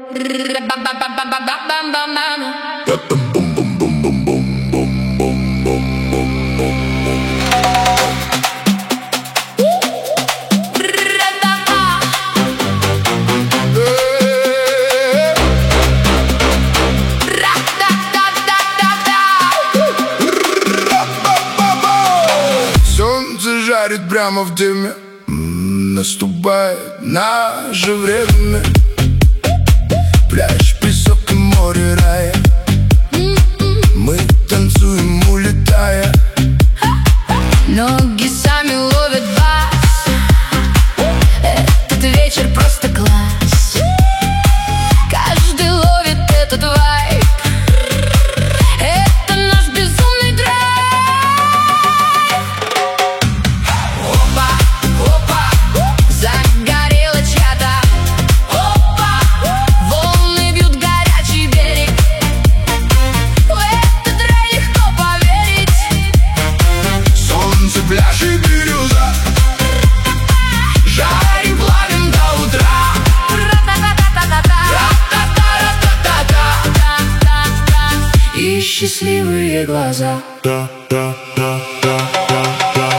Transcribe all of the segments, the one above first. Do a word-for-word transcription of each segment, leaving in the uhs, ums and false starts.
Солнце жарит прямо в дыме. М-м, наступает наше время. Пляж, песок и море рая. Мы танцуем, улетая. Ноги сами ловят бас. Этот вечер просто класс. Каждый ловит этот вайб. Это наш безумный драйв. Опа, опа, загорела чья-то. Опа, волны бьют горячий берег. В этот рай легко поверить. Солнце, пляж и бирюза. Жарим, плавим до утра. И счастливые глаза. Да, да, да, да, да, да.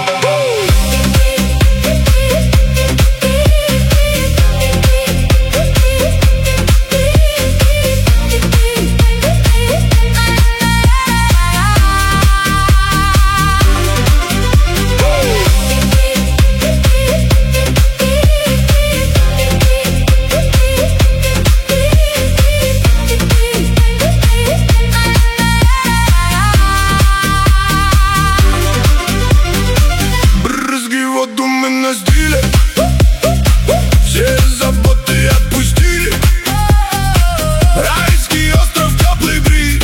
Воду мы настили, все заботы отпустили. Райский остров, теплый бриз.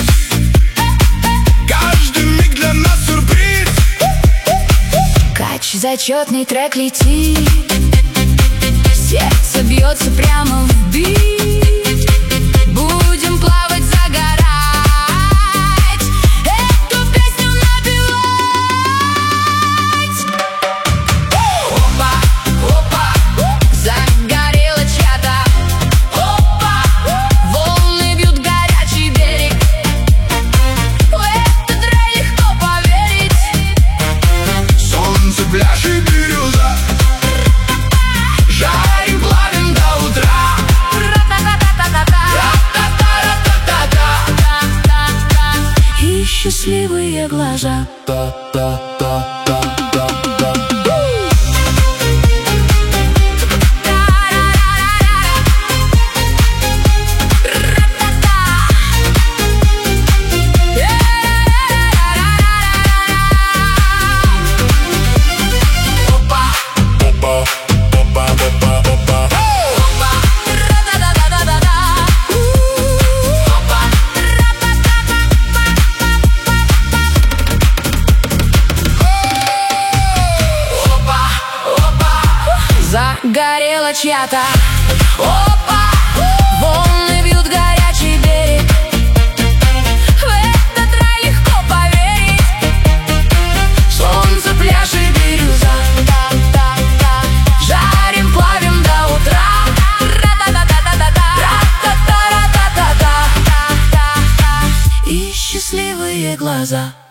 Каждый миг для нас сюрприз. Кач, зачетный трек летит. Сердце бьется прямо в бит. Будем плавать, загорать. Эту песню напевать. Опа, опа, загорела чья-то. Опа, волны бьют горячий берег. В этот рай легко поверить. Солнце, пляж и бирюза. Жарим, плавим до утра. И счастливые глаза. Да, да, да, да, да, да. Загорела чья-то. Опа, волны бьют горячий берег. В этот рай легко поверить. Солнце, пляж и бирюза. Жарим, плавим до утра. И счастливые глаза.